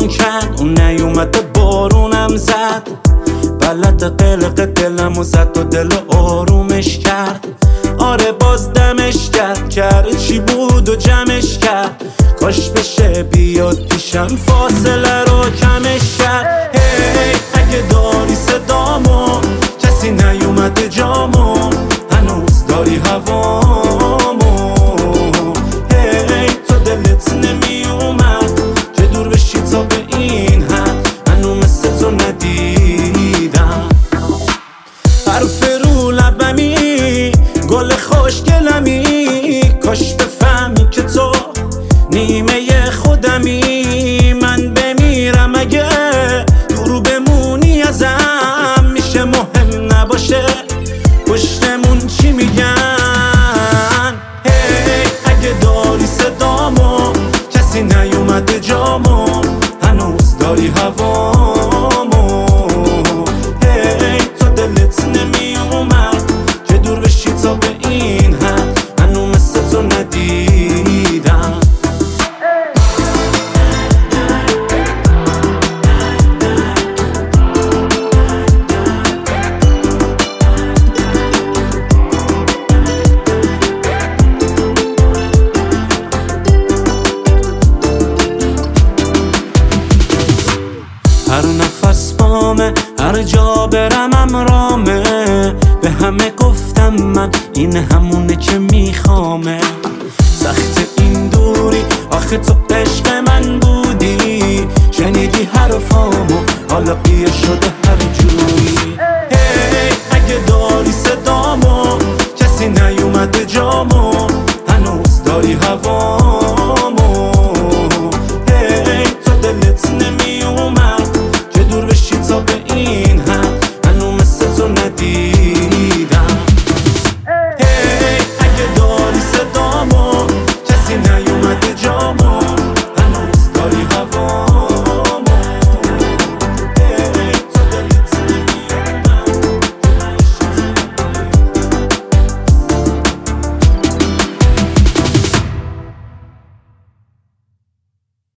باران کرد، اون نیومده بارونم زد. بلد قلق دلمو زد و دل آرومش کرد. آره باز دمش کرد چی بود و جمعش کرد. کاش بشه بیاد پیشم فاصله رو کمش کرد. هی اگه داری صدامو، کسی نیومده جامو، هنوز داری هوامو. هی تو دلت نمیومد که دور بشی تا به این حد، هنو مثل تو ندیدم. حرف رو لبمی، گل خوشگلمی، کاش بفهمی که تو نیمه خودمی. من بمیرم اگه دورو بمونی ازم، میشه مهم نباشه پشتمون چی میگن. هی اگه داری صدامو، کسی نیومده جامو، هنوز داری هوامو. هی تو دلت نمیومد که دور بشی تا به این حد، هنو مثل تو ندیدم. هر نفس بامه، هر جا برم امرامه. به همه گفتم من این همونه که میخوامه. سخت این دوری، آخه تو عشق من بودی. شنیدی حرفامو، حالا بیا